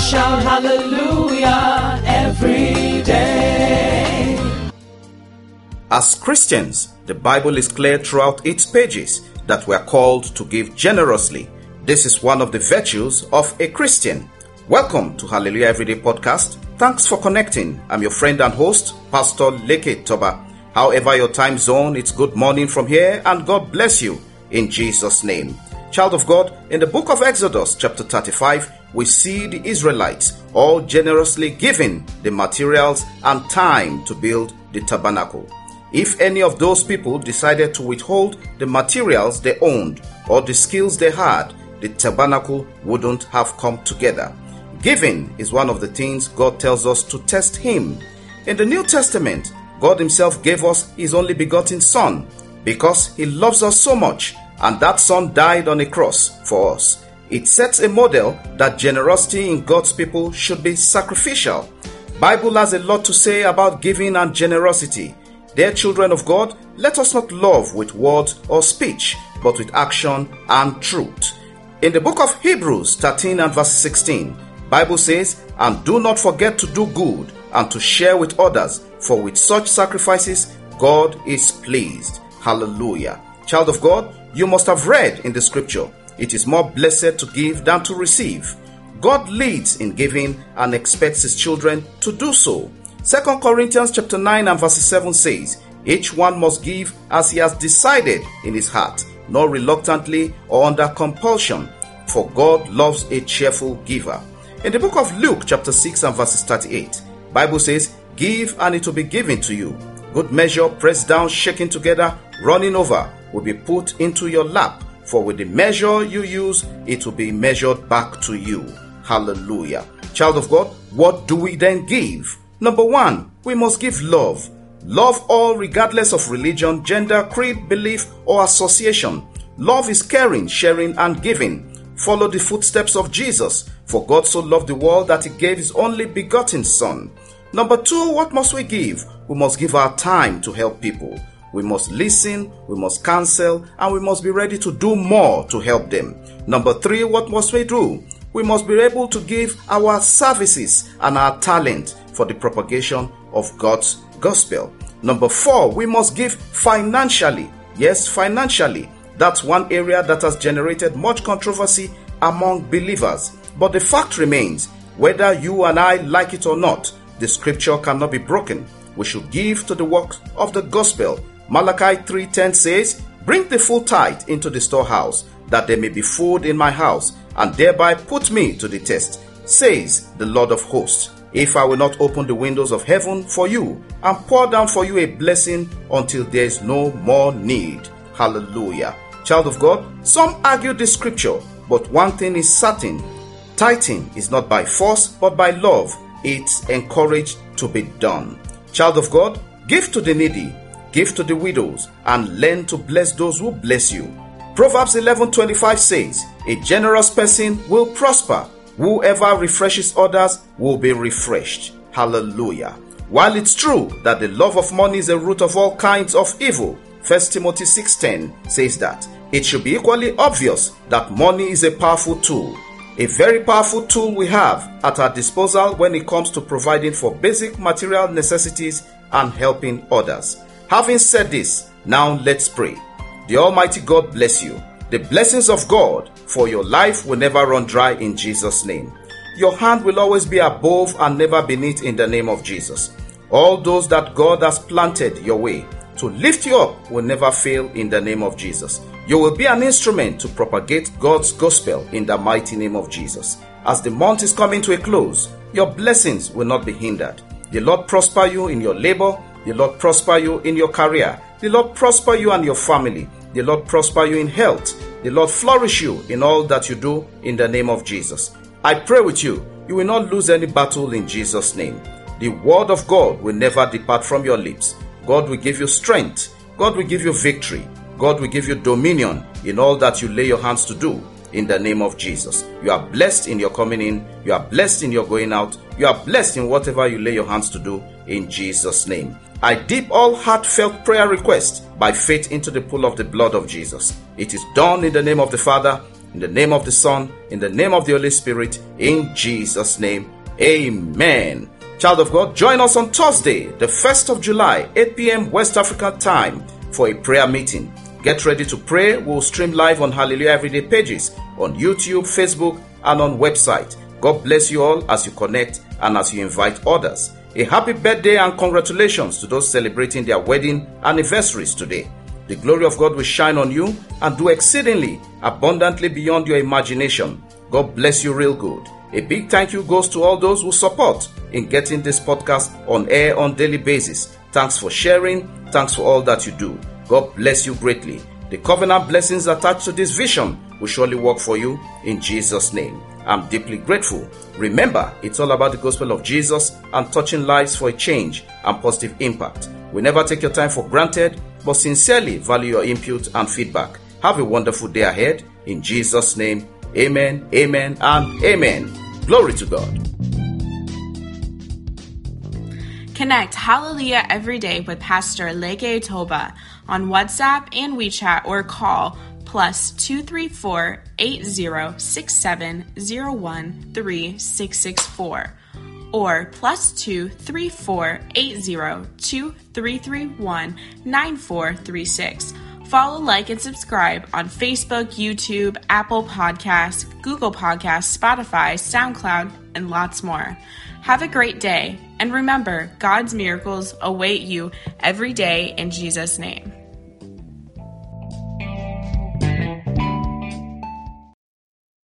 shout hallelujah every day. As Christians, the Bible is clear throughout its pages that we are called to give generously. This is one of the virtues of a Christian. Welcome to Hallelujah Everyday Podcast. Thanks for connecting. I'm your friend and host, Pastor Leke Toba. However your time zone, it's good morning from here, and God bless you in Jesus' name. Child of God, in the book of Exodus chapter 35, we see the Israelites all generously giving the materials and time to build the tabernacle. If any of those people decided to withhold the materials they owned or the skills they had, the tabernacle wouldn't have come together. Giving is one of the things God tells us to test Him. In the New Testament, God Himself gave us His only begotten Son because He loves us so much, and that Son died on a cross for us. It sets a model that generosity in God's people should be sacrificial. Bible has a lot to say about giving and generosity. Dear children of God, let us not love with words or speech, but with action and truth. In the book of Hebrews 13 and verse 16, Bible says, "And do not forget to do good and to share with others, for with such sacrifices God is pleased." Hallelujah. Child of God, you must have read in the scripture, it is more blessed to give than to receive. God leads in giving and expects His children to do so. 2 Corinthians chapter 9 and verse 7 says, "Each one must give as he has decided in his heart, not reluctantly or under compulsion, for God loves a cheerful giver." In the book of Luke chapter 6 and verses 38, Bible says, "Give and it will be given to you. Good measure, pressed down, shaken together, running over, will be put into your lap. For with the measure you use, it will be measured back to you." Hallelujah. Child of God, what do we then give? Number one, we must give love. Love all regardless of religion, gender, creed, belief, or association. Love is caring, sharing, and giving. Follow the footsteps of Jesus. For God so loved the world that He gave His only begotten Son. Number two, what must we give? We must give our time to help people. We must listen, we must counsel, and we must be ready to do more to help them. Number three, what must we do? We must be able to give our services and our talent for the propagation of God's gospel. Number four, we must give financially. Yes, financially. That's one area that has generated much controversy among believers. But the fact remains, whether you and I like it or not, the scripture cannot be broken. We should give to the work of the gospel. Malachi 3:10 says, "Bring the full tithe into the storehouse, that there may be food in my house, and thereby put me to the test, says the Lord of hosts. If I will not open the windows of heaven for you, and pour down for you a blessing until there is no more need." Hallelujah. Child of God, some argue this scripture, but one thing is certain. Tithing is not by force, but by love. It's encouraged to be done. Child of God, give to the needy, give to the widows, and learn to bless those who bless you. Proverbs 11:25 says, "A generous person will prosper. Whoever refreshes others will be refreshed." Hallelujah. While it's true that the love of money is a root of all kinds of evil, 1 Timothy 6:10 says that it should be equally obvious that money is a powerful tool. A very powerful tool we have at our disposal when it comes to providing for basic material necessities and helping others. Having said this, now let's pray. The Almighty God bless you. The blessings of God for your life will never run dry in Jesus' name. Your hand will always be above and never beneath in the name of Jesus. All those that God has planted your way to lift you up will never fail in the name of Jesus. You will be an instrument to propagate God's gospel in the mighty name of Jesus. As the month is coming to a close, your blessings will not be hindered. The Lord prosper you in your labor. The Lord prosper you in your career. The Lord prosper you and your family. The Lord prosper you in health. The Lord flourish you in all that you do in the name of Jesus. I pray with you, you will not lose any battle in Jesus' name. The word of God will never depart from your lips. God will give you strength. God will give you victory. God will give you dominion in all that you lay your hands to do in the name of Jesus. You are blessed in your coming in. You are blessed in your going out. You are blessed in whatever you lay your hands to do in Jesus' name. I dip all heartfelt prayer requests by faith into the pool of the blood of Jesus. It is done in the name of the Father, In the name of the Son, in the name of the Holy Spirit, in Jesus' name, amen. Child of God, join us on Thursday, the 1st of July, 8 p.m. West African time for a prayer meeting. Get ready to pray. We'll stream live on Hallelujah Everyday pages on YouTube, Facebook, and on website. God bless you all as you connect and as you invite others. A happy birthday and congratulations to those celebrating their wedding anniversaries today. The glory of God will shine on you and do exceedingly abundantly beyond your imagination. God bless you real good. A big thank you goes to all those who support in getting this podcast on air on daily basis. Thanks for sharing. Thanks for all that you do. God bless you greatly. The covenant blessings attached to this vision will surely work for you in Jesus' name. I'm deeply grateful. Remember, it's all about the gospel of Jesus and touching lives for a change and positive impact. We never take your time for granted, but sincerely value your input and feedback. Have a wonderful day ahead. In Jesus' name, amen, amen, and amen. Glory to God. Connect Hallelujah every day with Pastor Leke Toba on WhatsApp and WeChat or call +234 8067013664 or +234 8023319436. Follow, like, and subscribe on Facebook, YouTube, Apple Podcasts, Google Podcasts, Spotify, SoundCloud, and lots more. Have a great day, and remember, God's miracles await you every day in Jesus' name.